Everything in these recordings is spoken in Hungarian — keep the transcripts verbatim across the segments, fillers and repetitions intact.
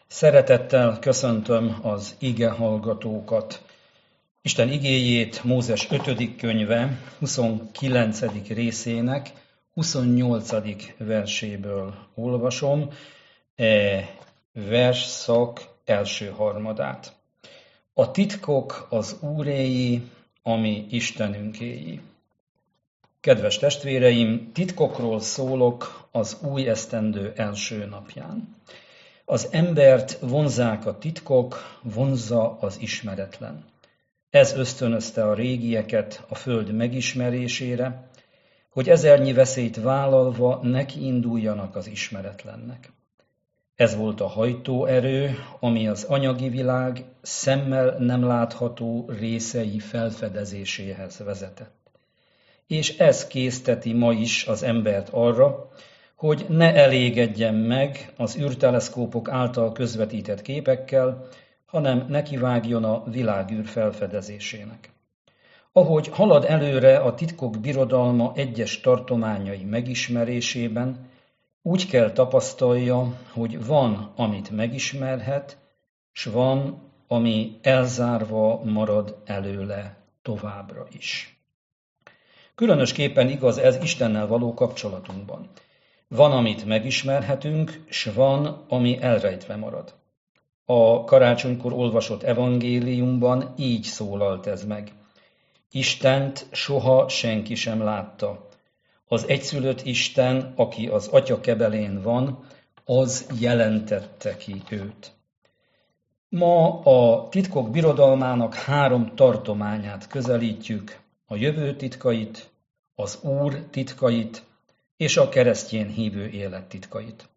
Szeretettel köszöntöm az ige hallgatókat. Isten igéjét Mózes ötödik könyve huszonkilencedik részének huszonnyolcadik verséből olvasom, e versszak első harmadát. A titkok az Úréi, ami Istenünkéi. Kedves testvéreim, titkokról szólok az új esztendő első napján. Az embert vonzzák a titkok, vonzza az ismeretlen. Ez ösztönözte a régieket a föld megismerésére, hogy ezernyi veszélyt vállalva nekiinduljanak az ismeretlennek. Ez volt a hajtóerő, ami az anyagi világ szemmel nem látható részei felfedezéséhez vezetett. És ez készteti ma is az embert arra, hogy ne elégedjen meg az űrteleszkópok által közvetített képekkel, hanem nekivágjon a világűr felfedezésének. Ahogy halad előre a titkok birodalma egyes tartományai megismerésében, úgy kell tapasztalja, hogy van, amit megismerhet, s van, ami elzárva marad előle továbbra is. Különösképpen igaz ez Istennel való kapcsolatunkban. Van, amit megismerhetünk, s van, ami elrejtve marad. A karácsonykor olvasott evangéliumban így szólalt ez meg. Istent soha senki sem látta. Az egyszülött Isten, aki az Atya kebelén van, az jelentette ki őt. Ma a titkok birodalmának három tartományát közelítjük, a jövő titkait, az Úr titkait, és a keresztjén hívő élet titkait.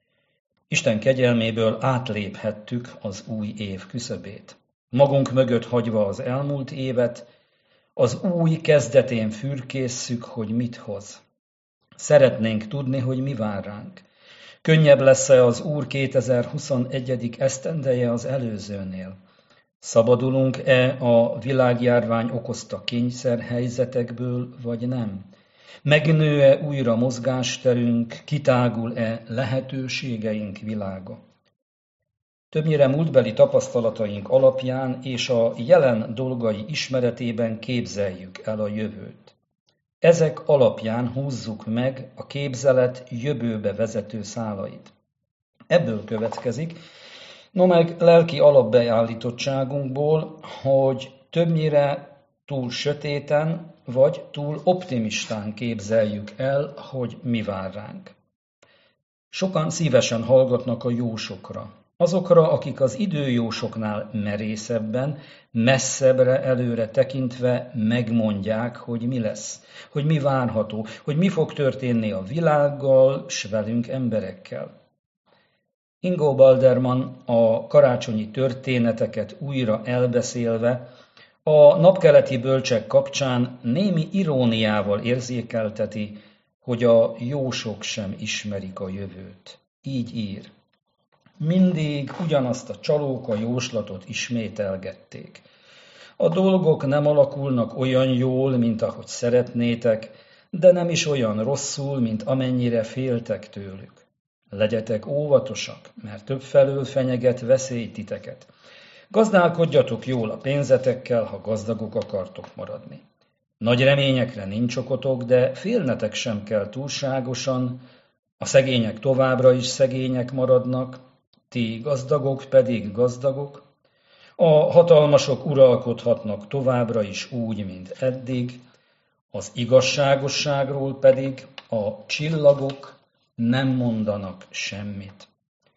Isten kegyelméből átléphettük az új év küszöbét. Magunk mögött hagyva az elmúlt évet, az új kezdetén fürkésszük, hogy mit hoz. Szeretnénk tudni, hogy mi vár ránk. Könnyebb lesz-e az Úr kétezer-huszonegyedik esztendeje az előzőnél? Szabadulunk-e a világjárvány okozta kényszerhelyzetekből, vagy nem? Megnő-e újra mozgásterünk, kitágul-e lehetőségeink világa? Többnyire múltbeli tapasztalataink alapján és a jelen dolgai ismeretében képzeljük el a jövőt. Ezek alapján húzzuk meg a képzelet jövőbe vezető szálait. Ebből következik, no meg lelki alapbeállítottságunkból, hogy többnyire túl sötéten vagy túl optimistán képzeljük el, hogy mi vár ránk. Sokan szívesen hallgatnak a jósokra. Azokra, akik az időjósoknál merészebben, messzebbre előre tekintve megmondják, hogy mi lesz, hogy mi várható, hogy mi fog történni a világgal, s velünk emberekkel. Ingo Balderman a karácsonyi történeteket újra elbeszélve, a napkeleti bölcsek kapcsán némi iróniával érzékelteti, hogy a jósok sem ismerik a jövőt. Így ír. Mindig ugyanazt a csalóka jóslatot ismételgették. A dolgok nem alakulnak olyan jól, mint ahogy szeretnétek, de nem is olyan rosszul, mint amennyire féltek tőlük. Legyetek óvatosak, mert többfelől fenyeget veszély titeket. Gazdálkodjatok jól a pénzetekkel, ha gazdagok akartok maradni. Nagy reményekre nincs okotok, de félnetek sem kell túlságosan, a szegények továbbra is szegények maradnak, ti gazdagok pedig gazdagok, a hatalmasok uralkodhatnak továbbra is úgy, mint eddig, az igazságosságról pedig a csillagok nem mondanak semmit.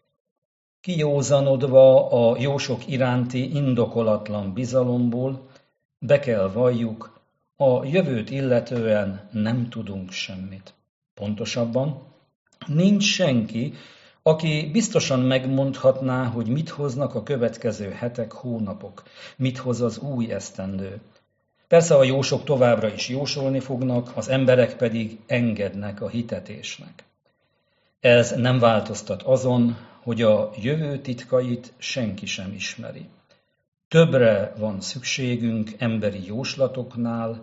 Kijózanodva a jósok iránti indokolatlan bizalomból, be kell valljuk, a jövőt illetően nem tudunk semmit. Pontosabban, nincs senki, aki biztosan megmondhatná, hogy mit hoznak a következő hetek, hónapok, mit hoz az új esztendő. Persze a jósok továbbra is jósolni fognak, az emberek pedig engednek a hitetésnek. Ez nem változtat azon, hogy a jövő titkait senki sem ismeri. Többre van szükségünk emberi jóslatoknál,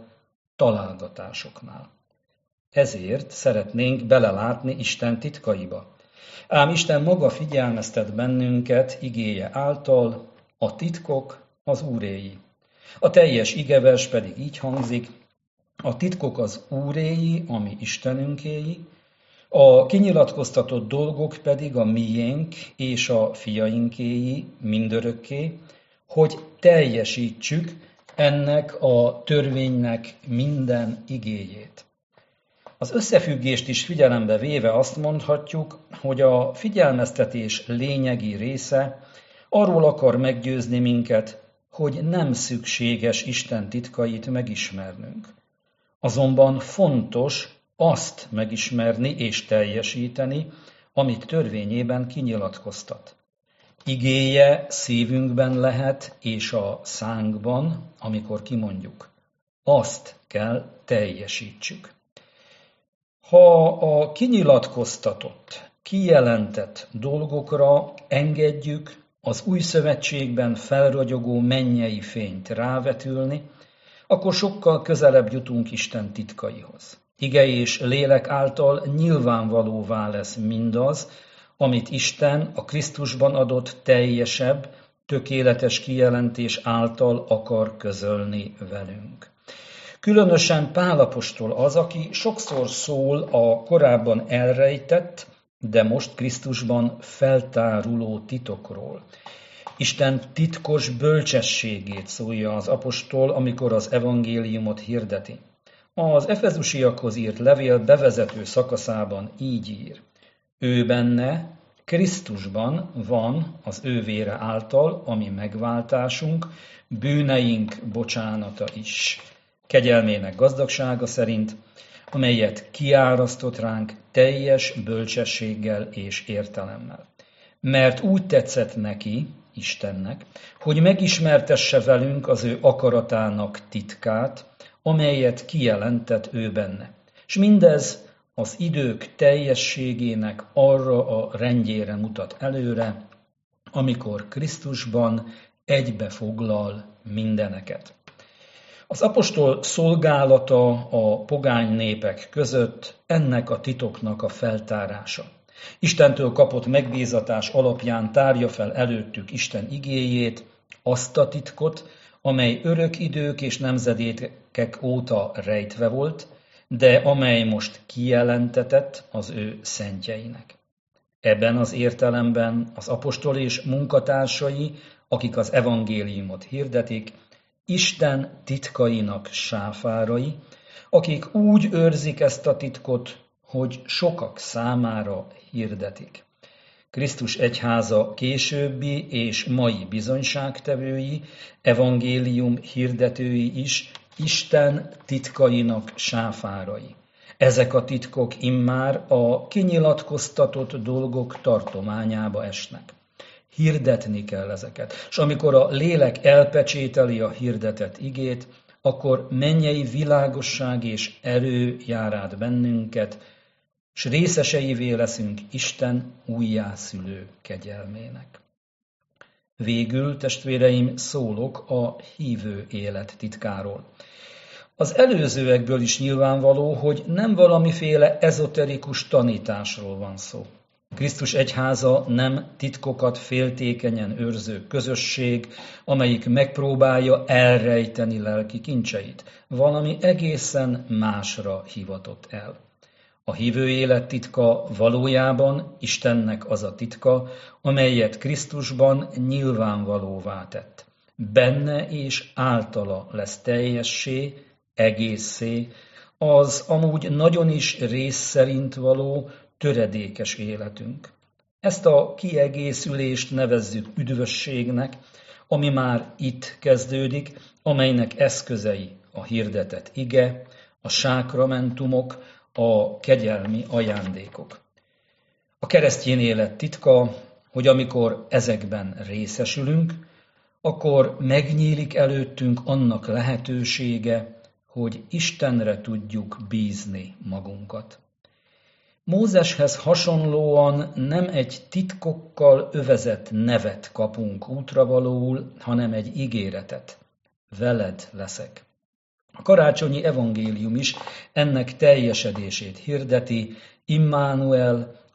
találgatásoknál. Ezért szeretnénk belelátni Isten titkaiba. Ám Isten maga figyelmeztet bennünket igéje által, a titkok az Úréi. A teljes igevers pedig így hangzik, a titkok az Úréi, ami Istenünkéi, a kinyilatkoztatott dolgok pedig a miénk és a fiainkéi mindörökké, hogy teljesítsük ennek a törvénynek minden igéjét. Az összefüggést is figyelembe véve azt mondhatjuk, hogy a figyelmeztetés lényegi része arról akar meggyőzni minket, hogy nem szükséges Isten titkait megismernünk. Azonban fontos azt megismerni és teljesíteni, amit törvényében kinyilatkoztat. Igéje szívünkben lehet, és a szánkban, amikor kimondjuk. Azt kell teljesítsük. Ha a kinyilatkoztatott, kijelentett dolgokra engedjük az új szövetségben felragyogó mennyei fényt rávetülni, akkor sokkal közelebb jutunk Isten titkaihoz. Ige és lélek által nyilvánvalóvá lesz mindaz, amit Isten a Krisztusban adott teljesebb, tökéletes kijelentés által akar közölni velünk. Különösen Pál apostol az, aki sokszor szól a korábban elrejtett, de most Krisztusban feltáruló titokról. Isten titkos bölcsességét szólja az apostol, amikor az evangéliumot hirdeti. Az efezusiakhoz írt levél bevezető szakaszában így ír. Ő benne, Krisztusban van az ő vére által, ami megváltásunk, bűneink bocsánata is. Kegyelmének gazdagsága szerint, amelyet kiárasztott ránk teljes bölcsességgel és értelemmel. Mert úgy tetszett neki, Istennek, hogy megismertesse velünk az ő akaratának titkát, amelyet kijelentett ő benne. És mindez az idők teljességének arra a rendjére mutat előre, amikor Krisztusban egybefoglal mindeneket. Az apostol szolgálata a pogány népek között ennek a titoknak a feltárása. Istentől kapott megbízatás alapján tárja fel előttük Isten igéjét, azt a titkot, amely örök idők és nemzedékek óta rejtve volt, de amely most kijelentetett az ő szentjeinek. Ebben az értelemben az apostol és munkatársai, akik az evangéliumot hirdetik, Isten titkainak sáfárai, akik úgy őrzik ezt a titkot, hogy sokak számára hirdetik. Krisztus egyháza későbbi és mai bizonyságtevői, evangélium hirdetői is Isten titkainak sáfárai. Ezek a titkok immár a kinyilatkoztatott dolgok tartományába esnek. Hirdetni kell ezeket. És amikor a lélek elpecsételi a hirdetett igét, akkor mennyei világosság és erő jár át bennünket, s részeseivé leszünk Isten újjászülő kegyelmének. Végül, testvéreim, szólok a hívő élet titkáról. Az előzőekből is nyilvánvaló, hogy nem valamiféle ezoterikus tanításról van szó. Krisztus egyháza nem titkokat féltékenyen őrző közösség, amelyik megpróbálja elrejteni lelki kincseit. Valami egészen másra hivatott el. A hívő élet titka valójában Istennek az a titka, amelyet Krisztusban nyilvánvalóvá tett. Benne és általa lesz teljessé, egészé, az amúgy nagyon is rész szerint való, töredékes életünk. Ezt a kiegészülést nevezzük üdvösségnek, ami már itt kezdődik, amelynek eszközei a hirdetett ige, a sákramentumok, a kegyelmi ajándékok. A keresztény élet titka, hogy amikor ezekben részesülünk, akkor megnyílik előttünk annak lehetősége, hogy Istenre tudjuk bízni magunkat. Mózeshez hasonlóan nem egy titkokkal övezett nevet kapunk útravalóul, hanem egy ígéretet. Veled leszek. A karácsonyi evangélium is ennek teljesedését hirdeti, Immanuel,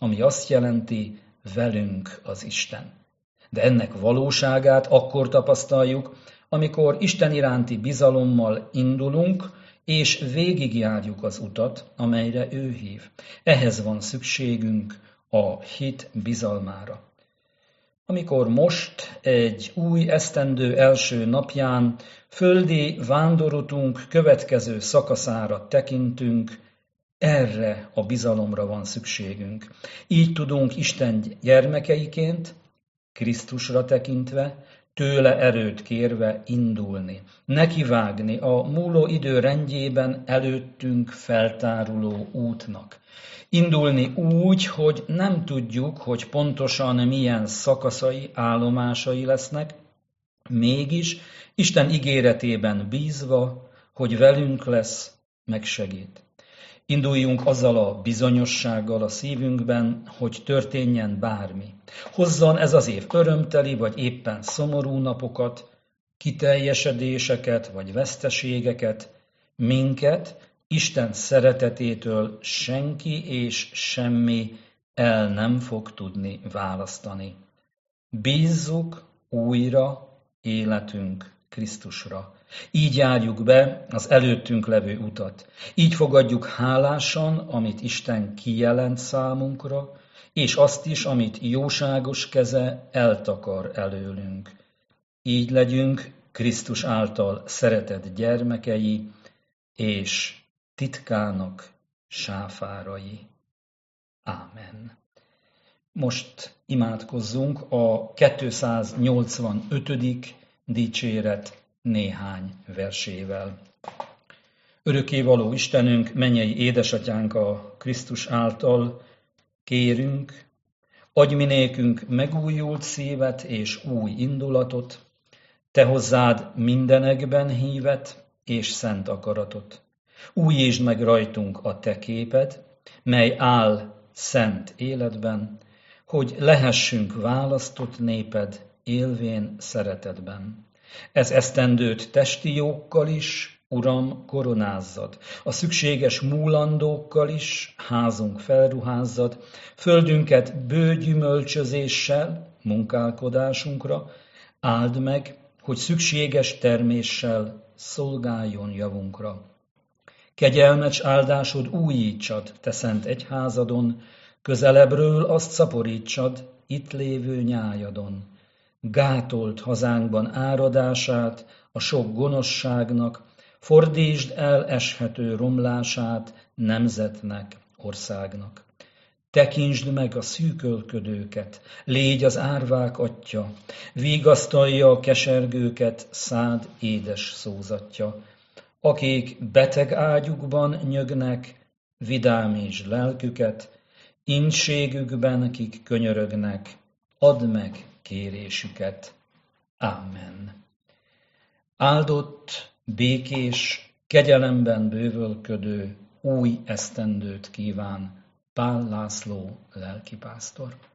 ami azt jelenti, velünk az Isten. De ennek valóságát akkor tapasztaljuk, amikor Isten iránti bizalommal indulunk, és végigjárjuk az utat, amelyre ő hív. Ehhez van szükségünk a hit bizalmára. Amikor most egy új esztendő első napján földi vándorotunk következő szakaszára tekintünk, erre a bizalomra van szükségünk. Így tudunk Isten gyermekeiként, Krisztusra tekintve, tőle erőt kérve indulni, nekivágni a múló idő rendjében előttünk feltáruló útnak. Indulni úgy, hogy nem tudjuk, hogy pontosan milyen szakaszai, állomásai lesznek, mégis Isten ígéretében bízva, hogy velünk lesz, megsegít. Induljunk azzal a bizonyossággal a szívünkben, hogy történjen bármi. Hozzon ez az év örömteli, vagy éppen szomorú napokat, kiteljesedéseket, vagy veszteségeket, minket Isten szeretetétől senki és semmi el nem fog tudni választani. Bízzuk újra életünk Krisztusra. Így járjuk be az előttünk levő utat. Így fogadjuk hálásan, amit Isten kijelent számunkra, és azt is, amit jóságos keze eltakar előlünk. Így legyünk Krisztus által szeretett gyermekei, és titkának sáfárai. Ámen. Most imádkozzunk a kétszáznyolcvanötödik dicséret néhány versével. Örökkévaló Istenünk, mennyei édesatyánk a Krisztus által, kérünk, adj mi nékünk megújult szívet és új indulatot, te hozzád mindenekben hívet és szent akaratot. Újítsd meg rajtunk a te képed, mely áll szent életben, hogy lehessünk választott néped élvén szeretetben. Ez esztendőt testi jókkal is, Uram, koronázzad, a szükséges múlandókkal is házunk felruházzad, földünket bő gyümölcsözéssel, munkálkodásunkra, áld meg, hogy szükséges terméssel szolgáljon javunkra. Kegyelmes áldásod újítsad, te szent egyházadon, közelebbről azt szaporítsad, itt lévő nyájadon. Gátolt hazánkban áradását, a sok gonoszságnak, fordítsd el eshető romlását nemzetnek, országnak. Tekintsd meg a szűkölködőket, légy az árvák atya, vigasztalja a kesergőket szád édes szózatja. Akik beteg ágyukban nyögnek, vidámítsd lelküket, inségükben kik könyörögnek, add meg kérésüket. Amen. Áldott, békés, kegyelemben bővölködő új esztendőt kíván Pál László lelkipásztor.